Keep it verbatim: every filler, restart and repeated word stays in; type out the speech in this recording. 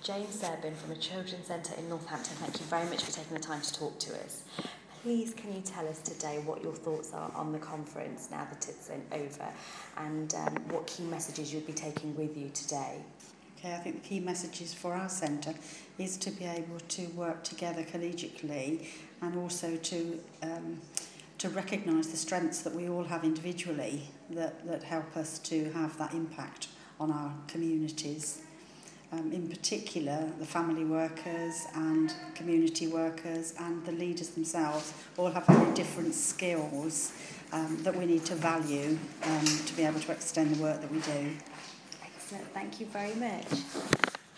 Jane Serbin from a Children's Centre in Northampton. Thank you very much for taking the time to talk to us. Please, can you tell us today what your thoughts are on the conference now that it's over, and um, what key messages you'll be taking with you today? Okay, I think the key messages for our centre is to be able to work together collegially, and also to um, to recognise the strengths that we all have individually that, that help us to have that impact on our communities. Um, in particular, the family workers and community workers and the leaders themselves all have very different skills um, that we need to value um, to be able to extend the work that we do. Excellent, thank you very much.